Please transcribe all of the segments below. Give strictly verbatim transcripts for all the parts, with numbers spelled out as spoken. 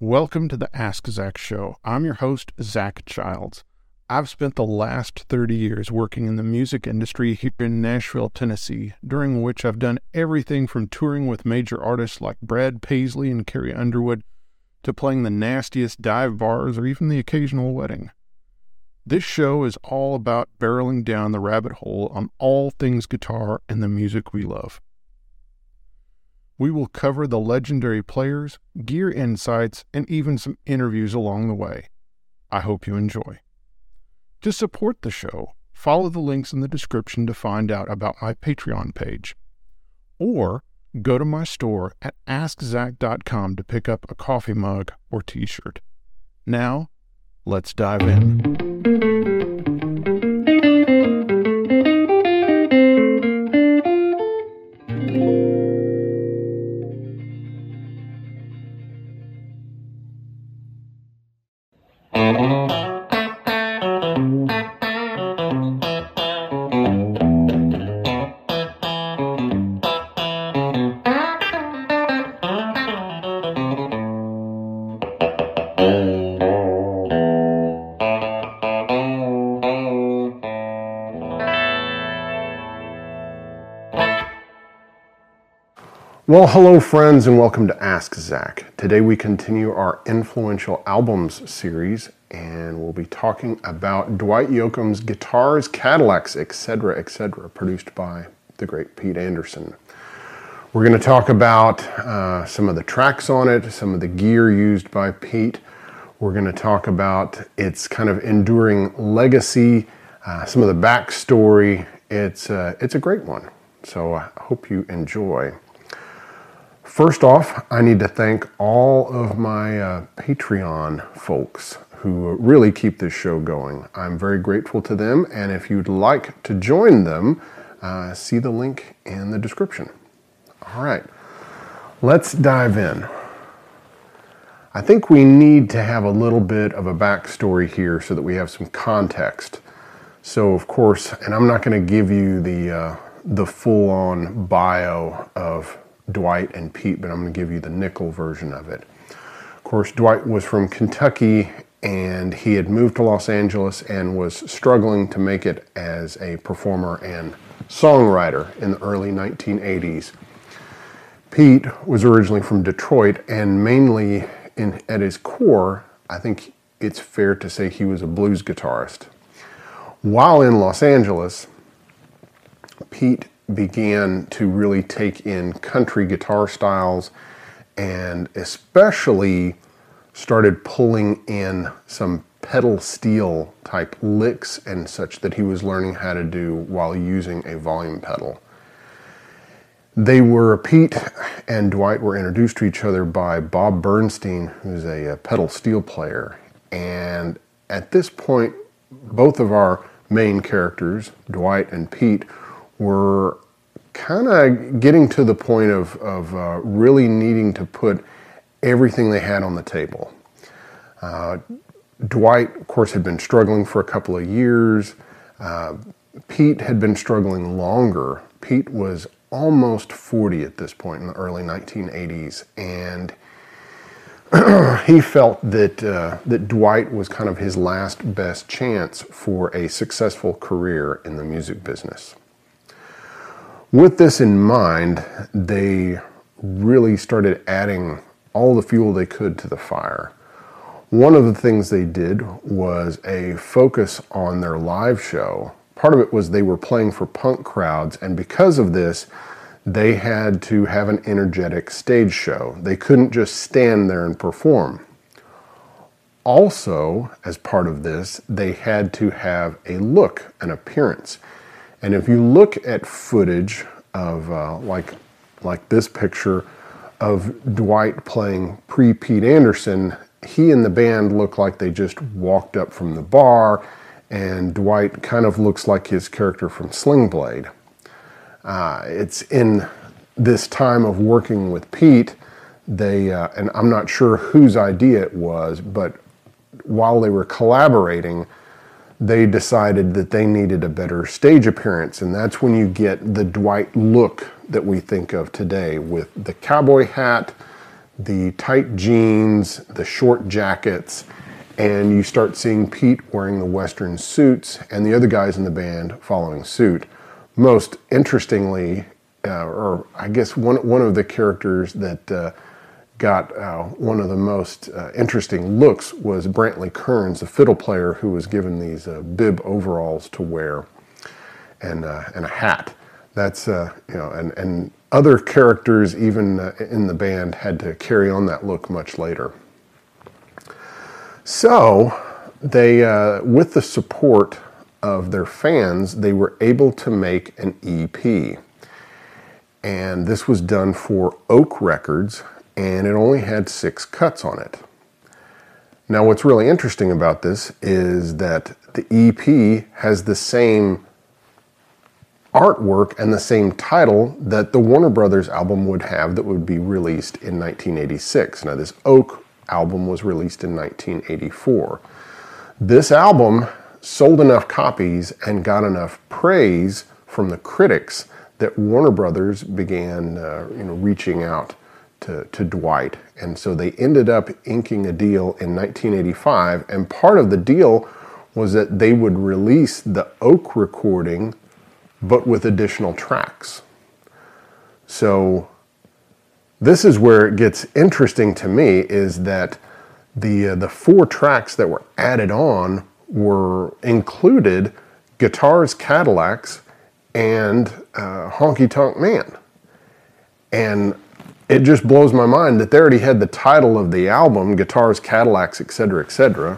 Welcome to the Ask Zach Show. I'm your host, Zach Childs. I've spent the last thirty years working in the music industry here in Nashville, Tennessee, during which I've done everything from touring with major artists like Brad Paisley and Carrie Underwood to playing the nastiest dive bars or even the occasional wedding. This show is all about barreling down the rabbit hole on all things guitar and the music we love. We will cover the legendary players, gear insights, and even some interviews along the way. I hope you enjoy. To support the show, follow the links in the description to find out about my Patreon page. Or go to my store at ask zach dot com to pick up a coffee mug or t-shirt. Now, let's dive in. Well, hello friends, and welcome to Ask Zach. Today we continue our Influential Albums series, and we'll be talking about Dwight Yoakam's Guitars, Cadillacs, et cetera, et cetera, produced by the great Pete Anderson. We're going to talk about uh, some of the tracks on it, some of the gear used by Pete. We're going to talk about its kind of enduring legacy, uh, some of the backstory. It's, uh, it's a great one, so I hope you enjoy. First off, I need to thank all of my uh, Patreon folks who really keep this show going. I'm very grateful to them, and if you'd like to join them, uh, see the link in the description. All right, let's dive in. I think we need to have a little bit of a backstory here so that we have some context. So, of course, and I'm not going to give you the, uh, the full-on bio of Dwight and Pete, but I'm going to give you the nickel version of it. Of course, Dwight was from Kentucky, and he had moved to Los Angeles and was struggling to make it as a performer and songwriter in the early nineteen eighties. Pete was originally from Detroit, and mainly in, at his core, I think it's fair to say he was a blues guitarist. While in Los Angeles, Pete began to really take in country guitar styles and especially started pulling in some pedal steel type licks and such that he was learning how to do while using a volume pedal. They were, Pete and Dwight were introduced to each other by Bob Bernstein, who's a, a pedal steel player. And at this point, both of our main characters, Dwight and Pete, were kind of getting to the point of, of uh, really needing to put everything they had on the table. Uh, Dwight, of course, had been struggling for a couple of years. Uh, Pete had been struggling longer. Pete was almost forty at this point in the early nineteen eighties, and he felt that uh, that Dwight was kind of his last best chance for a successful career in the music business. With this in mind, they really started adding all the fuel they could to the fire. One of the things they did was a focus on their live show. Part of it was they were playing for punk crowds, and because of this, they had to have an energetic stage show. They couldn't just stand there and perform. Also, as part of this, they had to have a look, an appearance. And if you look at footage of uh, like like this picture of Dwight playing pre-Pete Anderson, he and the band look like they just walked up from the bar, and Dwight kind of looks like his character from Sling Blade. Uh, it's in this time of working with Pete, they, uh, and I'm not sure whose idea it was, but while they were collaborating, they decided that they needed a better stage appearance, and that's when you get the Dwight look that we think of today, with the cowboy hat, the tight jeans, the short jackets, and you start seeing Pete wearing the Western suits and the other guys in the band following suit. Most interestingly, uh, or I guess one, one of the characters that uh, got uh, one of the most uh, interesting looks was Brantley Kearns, the fiddle player who was given these uh, bib overalls to wear and, uh, and a hat. That's, uh, you know, and, and other characters even uh, in the band had to carry on that look much later. So they, uh, with the support of their fans, they were able to make an E P. And this was done for Oak Records, and it only had six cuts on it. Now what's really interesting about this is that the E P has the same artwork and the same title that the Warner Brothers album would have that would be released in nineteen eighty-six. Now this Oak album was released in nineteen eighty-four. This album sold enough copies and got enough praise from the critics that Warner Brothers began uh, you know, reaching out to, to Dwight. And so they ended up inking a deal in nineteen eighty-five, and part of the deal was that they would release the Oak recording but with additional tracks. So this is where it gets interesting to me, is that the uh, the four tracks that were added on were included Guitars, Cadillacs, and uh, Honky Tonk Man. And it just blows my mind that they already had the title of the album, Guitars, Cadillacs, et cetera, et cetera,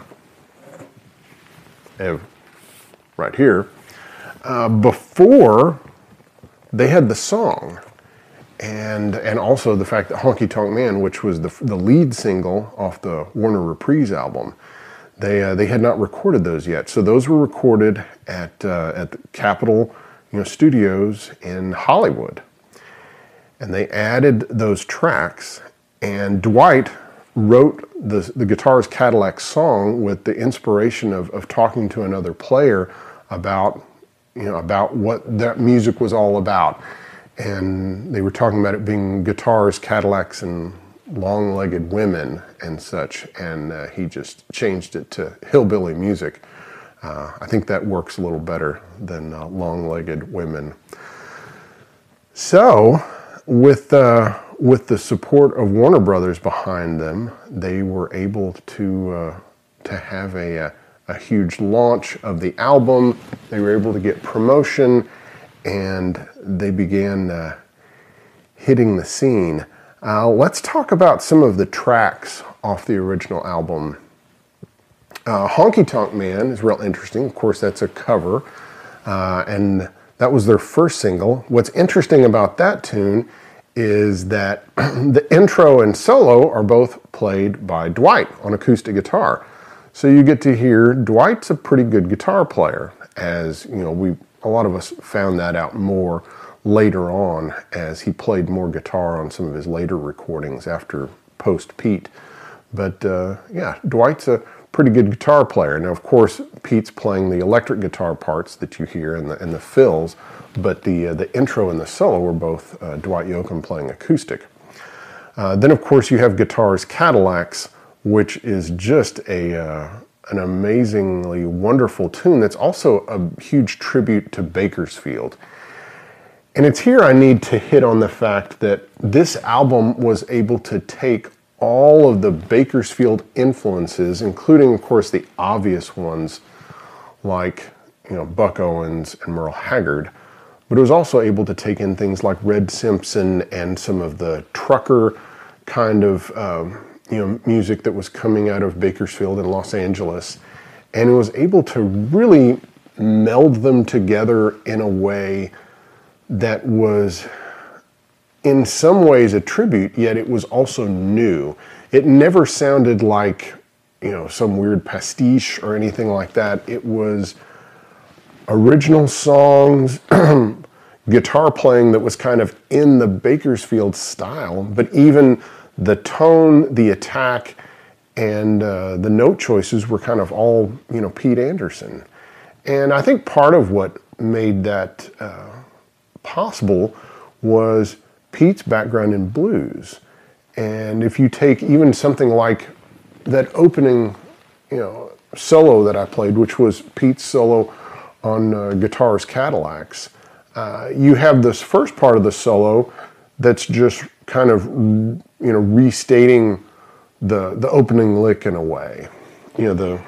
right here, uh, before they had the song. And and also the fact that Honky Tonk Man, which was the the lead single off the Warner Reprise album, they uh, they had not recorded those yet. So those were recorded at uh, at the Capitol, you know, Studios in Hollywood, and they added those tracks. And Dwight wrote the the Guitars, Cadillac song with the inspiration of of talking to another player about you know about what that music was all about. And they were talking about it being guitars, Cadillacs, and long-legged women and such. And uh, he just changed it to hillbilly music. Uh, I think that works a little better than uh, long-legged women. So, with uh, with the support of Warner Brothers behind them, they were able to uh, to have a, a a huge launch of the album. They were able to get promotion, and they began uh, hitting the scene. Uh, let's talk about some of the tracks off the original album. Uh, Honky Tonk Man is real interesting. Of course, that's a cover, uh, and that was their first single. What's interesting about that tune is that the intro and solo are both played by Dwight on acoustic guitar. So you get to hear Dwight's a pretty good guitar player, as you know, we a lot of us found that out more later on as he played more guitar on some of his later recordings after post Pete. But uh, yeah, Dwight's a pretty good guitar player. Now, of course, Pete's playing the electric guitar parts that you hear and the and the fills, but the uh, the intro and the solo were both uh, Dwight Yoakam playing acoustic. Uh, then, of course, you have Guitars, Cadillacs, which is just a uh, an amazingly wonderful tune that's also a huge tribute to Bakersfield. And it's here I need to hit on the fact that this album was able to take all of the Bakersfield influences, including, of course, the obvious ones like, you know, Buck Owens and Merle Haggard, but it was also able to take in things like Red Simpson and some of the trucker kind of um, you know, music that was coming out of Bakersfield and Los Angeles, and it was able to really meld them together in a way that was in some ways a tribute, yet it was also new. It never sounded like, you know, some weird pastiche or anything like that. It was original songs, guitar playing that was kind of in the Bakersfield style, but even the tone, the attack, and uh, the note choices were kind of all, you know, Pete Anderson. And I think part of what made that uh, possible was Pete's background in blues. And if you take even something like that opening, you know, solo that I played, which was Pete's solo on uh, Guitars Cadillacs, uh, you have this first part of the solo that's just kind of, you know, restating the the opening lick in a way. You know, the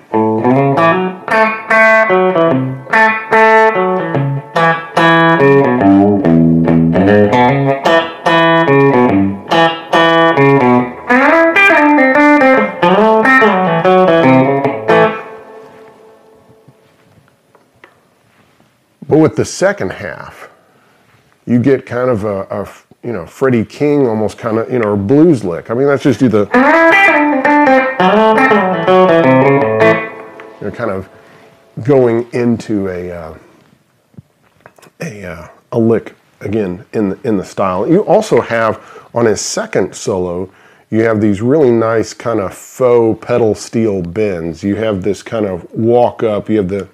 but with the second half, you get kind of a, a you know, Freddie King almost kind of, you know, a blues lick. I mean, let's just do the, you know, kind of going into a uh, a uh, a lick again in the, in the style. You also have on his second solo, you have these really nice kind of faux pedal steel bends. You have this kind of walk up. You have the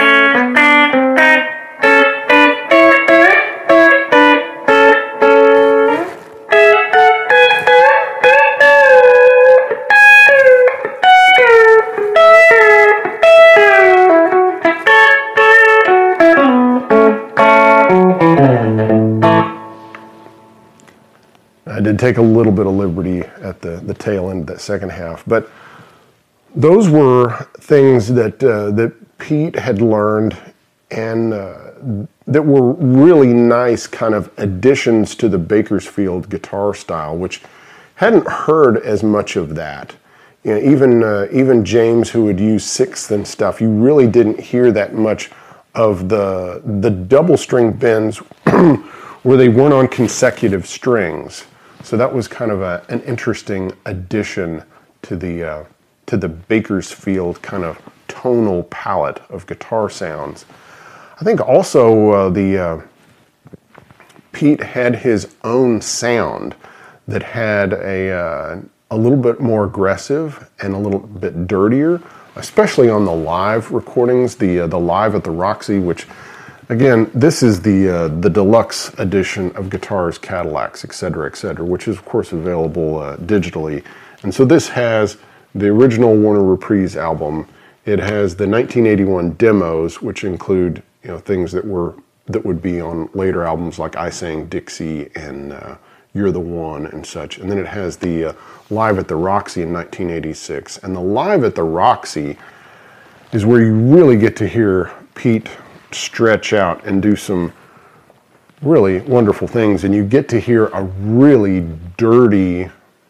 I did take a little bit of liberty at the, the tail end of that second half, but those were things that uh, that Pete had learned and uh, that were really nice kind of additions to the Bakersfield guitar style, which hadn't heard as much of that. You know, even uh, even James, who would use sixth and stuff, you really didn't hear that much of the the double string bends where they weren't on consecutive strings. So that was kind of a, an interesting addition to the uh, to the Bakersfield kind of tonal palette of guitar sounds. I think also uh, the uh, Pete had his own sound that had a uh, a little bit more aggressive and a little bit dirtier, especially on the live recordings, the uh, the live at the Roxy, which again, this is the uh, the deluxe edition of Guitars, Cadillacs, et cetera, et cetera, which is of course available uh, digitally. And so this has the original Warner Reprise album. It has the nineteen eighty-one demos, which include, you know, things that were that would be on later albums like I Sang Dixie and uh, You're the One and such. And then it has the uh, Live at the Roxy in nineteen eighty-six. And the Live at the Roxy is where you really get to hear Pete stretch out and do some really wonderful things, and you get to hear a really dirty,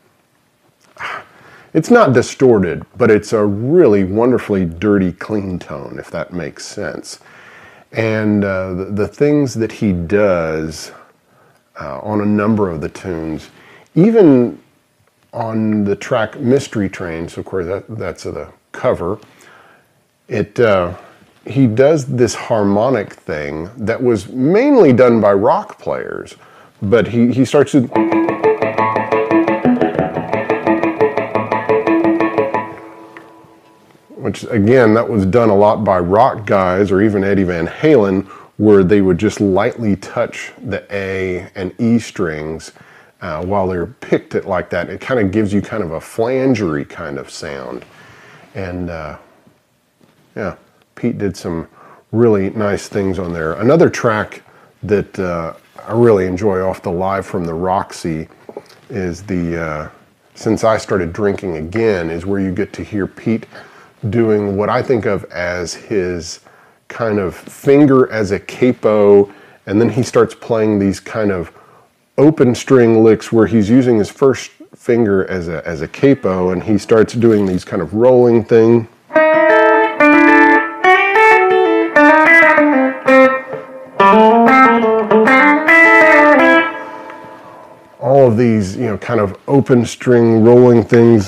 it's not distorted, but it's a really wonderfully dirty, clean tone, if that makes sense. And uh, the, the things that he does uh, on a number of the tunes, even on the track Mystery Train, so of course that, that's the cover, it uh, he does this harmonic thing that was mainly done by rock players, but he, he starts to... Which, again, that was done a lot by rock guys or even Eddie Van Halen, where they would just lightly touch the A and E strings uh, while they're picked it like that. It kind of gives you kind of a flangery kind of sound. And, uh, yeah. Pete did some really nice things on there. Another track that uh, I really enjoy off the Live from the Roxy is the uh, Since I Started Drinking Again, is where you get to hear Pete doing what I think of as his kind of finger as a capo, and then he starts playing these kind of open string licks where he's using his first finger as a, as a capo, and he starts doing these kind of rolling thing. All of these, you know, kind of open string rolling things.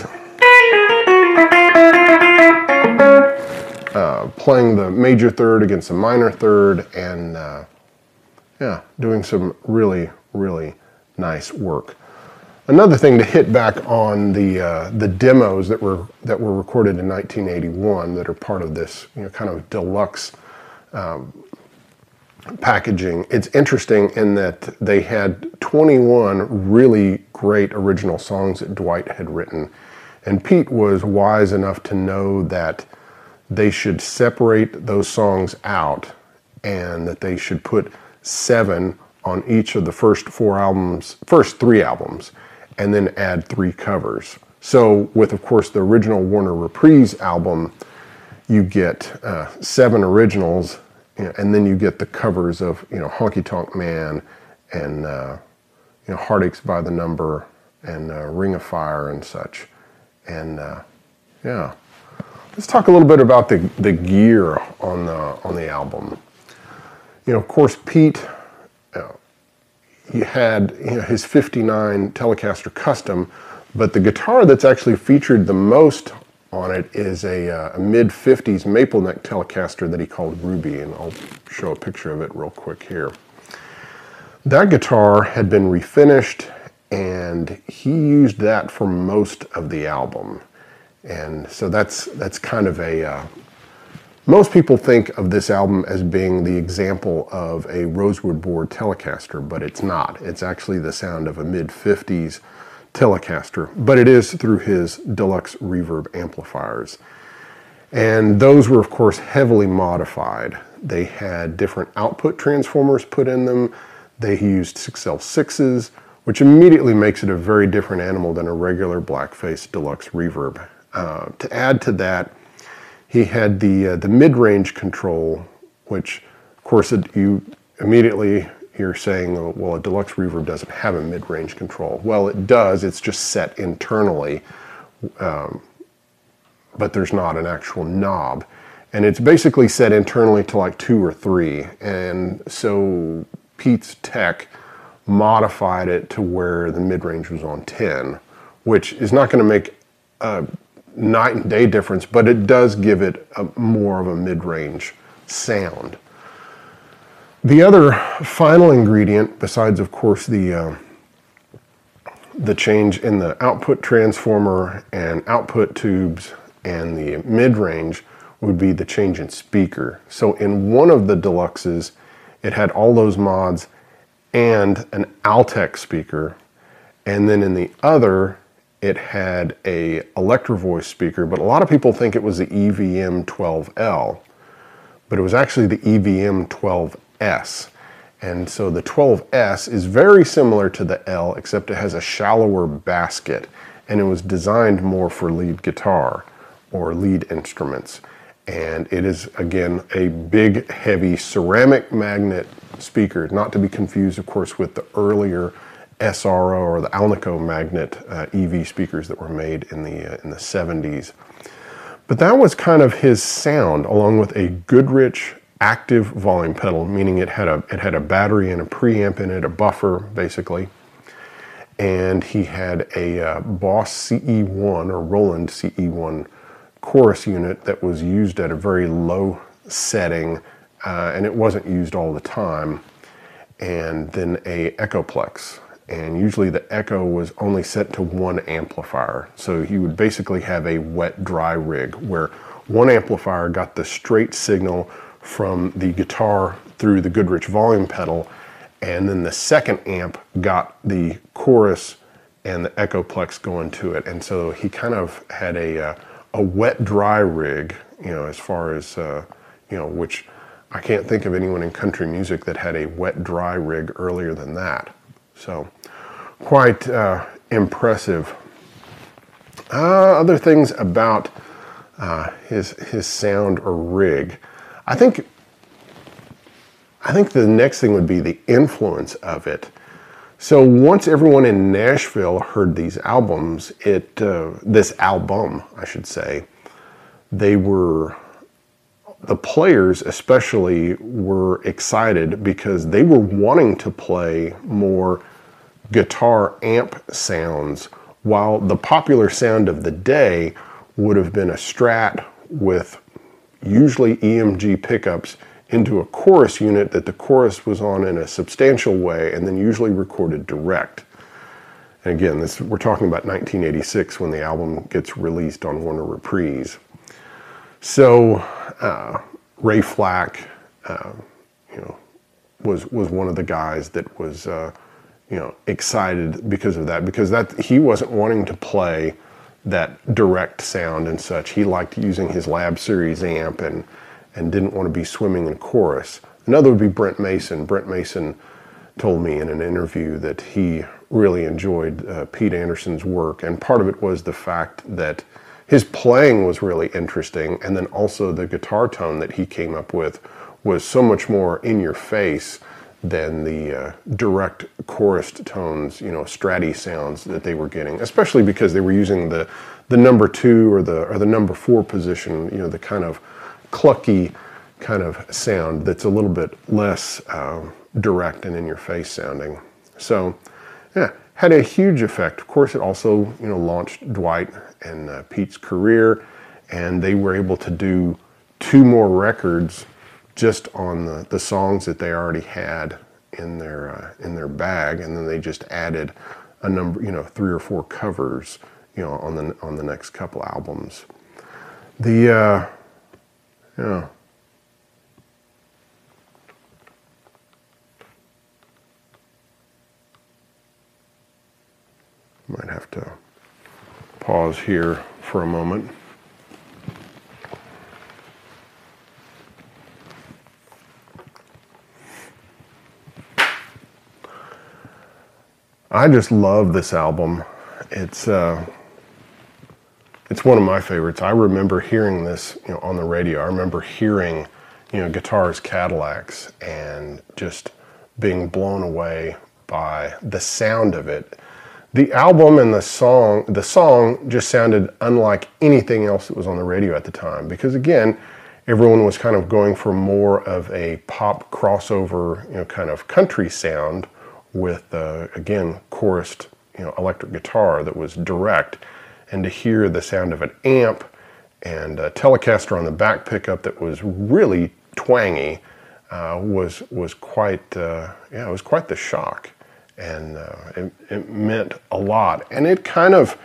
Uh, playing the major third against the minor third, and uh, yeah, doing some really, really nice work. Another thing to hit back on the uh, the demos that were that were recorded in nineteen eighty-one that are part of this, you know, kind of deluxe um, packaging. It's interesting in that they had twenty-one really great original songs that Dwight had written. And Pete was wise enough to know that they should separate those songs out and that they should put seven on each of the first four albums, first three albums, and then add three covers. So with, of course, the original Warner Reprise album, you get uh, seven originals, you know, and then you get the covers of, you know, Honky Tonk Man and, uh, you know, Heartaches by the Number and uh, Ring of Fire and such. And uh, yeah, let's talk a little bit about the, the gear on the, on the album. You know, of course, Pete, uh, he had, you know, his fifty-nine Telecaster Custom, but the guitar that's actually featured the most on it is a, uh, a mid fifties maple neck Telecaster that he called Ruby, and I'll show a picture of it real quick here. That guitar had been refinished, and he used that for most of the album. And so that's that's kind of a, uh, most people think of this album as being the example of a rosewood board Telecaster, but it's not. It's actually the sound of a mid fifties Telecaster, but it is through his deluxe reverb amplifiers. And those were, of course, heavily modified. They had different output transformers put in them. They used six L sixes, which immediately makes it a very different animal than a regular blackface deluxe reverb. Uh, to add to that, he had the uh, the mid-range control, which, of course, it, you immediately you're saying, well, a deluxe reverb doesn't have a mid-range control. Well, it does. It's just set internally, um, but there's not an actual knob. And it's basically set internally to like two or three. And so Pete's tech modified it to where the mid-range was on ten, which is not going to make a night and day difference, but it does give it a, more of a mid-range sound. The other final ingredient, besides, of course, the uh, the change in the output transformer and output tubes and the mid-range, would be the change in speaker. So in one of the deluxes, it had all those mods and an Altec speaker, and then in the other, it had a Electro Voice speaker, but a lot of people think it was the E V M twelve L, but it was actually the E V M twelve S. And so the twelve S is very similar to the L, except it has a shallower basket, and it was designed more for lead guitar or lead instruments. And it is, again, a big, heavy ceramic magnet speaker, not to be confused, of course, with the earlier S R O or the Alnico magnet uh, E V speakers that were made in the uh, in the seventies. But that was kind of his sound, along with a Goodrich active volume pedal, meaning it had a it had a battery and a preamp in it, a buffer basically, and he had a uh, Boss C E one or Roland C E one chorus unit that was used at a very low setting, uh, and it wasn't used all the time, and then a Echoplex. And usually the Echo was only set to one amplifier. So you would basically have a wet-dry rig where one amplifier got the straight signal from the guitar through the Goodrich volume pedal, and then the second amp got the chorus and the Echoplex going to it. And so he kind of had a, uh, a wet-dry rig, you know, as far as, uh, you know, which I can't think of anyone in country music that had a wet-dry rig earlier than that. So, quite uh, impressive. Uh, other things about uh, his his sound or rig. I think I think the next thing would be the influence of it. So once everyone in Nashville heard these albums, it uh, this album, I should say, they were. The players especially were excited because they were wanting to play more guitar amp sounds, while the popular sound of the day would have been a Strat with usually E M G pickups into a chorus unit that the chorus was on in a substantial way and then usually recorded direct. And again, this we're talking about nineteen eighty-six when the album gets released on Warner Reprise. So uh, Ray Flack, uh, you know, was was one of the guys that was uh, you know excited because of that, because that he wasn't wanting to play that direct sound and such. He liked using his Lab Series amp and and didn't want to be swimming in chorus. Another would be Brent Mason. Brent Mason told me in an interview that he really enjoyed uh, Pete Anderson's work, and part of it was the fact that his playing was really interesting, and then also the guitar tone that he came up with was so much more in your face than the uh, direct chorused tones, you know, stratty sounds that they were getting, especially because they were using the the number two or the or the number four position, you know, the kind of clucky kind of sound that's a little bit less um, direct and in your face sounding. So, yeah, had a huge effect. Of course, it also, you know, launched Dwight and uh, Pete's career, and they were able to do two more records just on the, the songs that they already had in their uh, in their bag, and then they just added a number, you know, three or four covers, you know, on the on the next couple albums. The uh, you know, might have to pause here for a moment. I just love this album. It's uh, it's one of my favorites. I remember hearing this, you know, on the radio. I remember hearing, you know, Guitars, Cadillacs, and just being blown away by the sound of it. The album and the song, the song just sounded unlike anything else that was on the radio at the time, because again, everyone was kind of going for more of a pop crossover, you know, kind of country sound with, uh, again, chorused, you know, electric guitar that was direct. And to hear the sound of an amp and a Telecaster on the back pickup that was really twangy uh, was was quite, uh, yeah, it was quite the shock. And uh, it, it meant a lot. And it kind of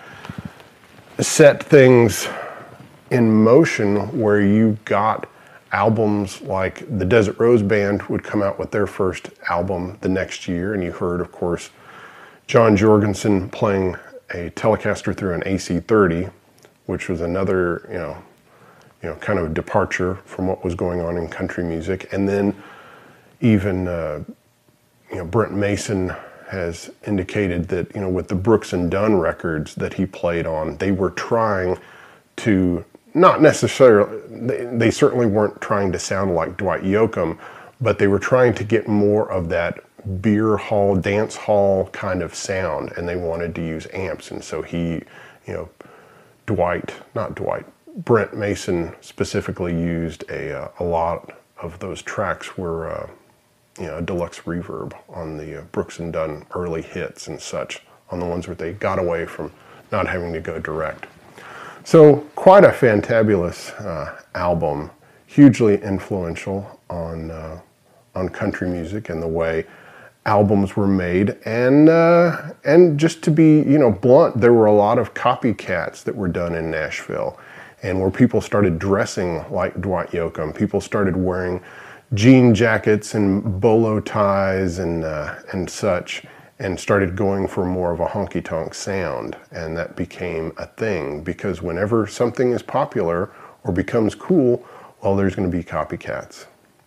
set things in motion where you got albums like the Desert Rose Band would come out with their first album the next year, and you heard, of course, John Jorgensen playing a Telecaster through an A C thirty, which was another, you know, you know, kind of departure from what was going on in country music. And then even, uh, you know, Brent Mason has indicated that, you know, with the Brooks and Dunn records that he played on, they were trying to, not necessarily, they, they certainly weren't trying to sound like Dwight Yoakam, but they were trying to get more of that beer hall, dance hall kind of sound, and they wanted to use amps. And so he, you know, Dwight, not Dwight, Brent Mason specifically used a, uh, a lot of those tracks were, uh, you know, a deluxe reverb on the uh, Brooks and Dunn early hits and such, on the ones where they got away from not having to go direct. So quite a fantabulous uh, album, hugely influential on uh, on country music and the way albums were made. And uh, and just to be, you know, blunt, there were a lot of copycats that were done in Nashville, and where people started dressing like Dwight Yoakam. People started wearing jean jackets and bolo ties and uh, and such, and started going for more of a honky-tonk sound. And that became a thing, because whenever something is popular or becomes cool, well, there's going to be copycats.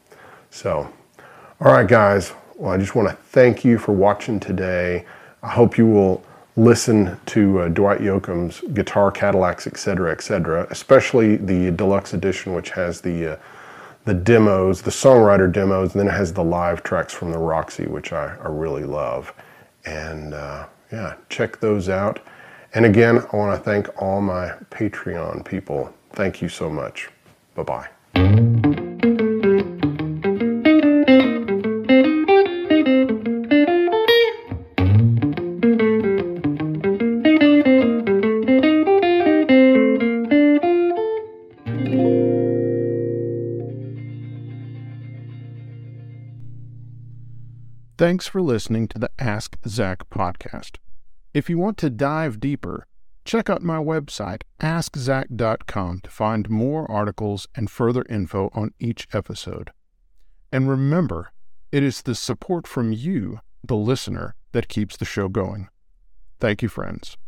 So, all right, guys. Well, I just want to thank you for watching today. I hope you will listen to uh, Dwight Yoakam's Guitar, Cadillacs, et cetera, et cetera, especially the deluxe edition, which has the uh, the demos, the songwriter demos, and then it has the live tracks from the Roxy, which I, I really love. And uh, yeah, check those out. And again, I want to thank all my Patreon people. Thank you so much. Bye-bye. Thanks for listening to the Ask Zach podcast. If you want to dive deeper, check out my website, ask zach dot com, to find more articles and further info on each episode. And remember, It is the support from you, the listener, that keeps the show going. Thank you, friends.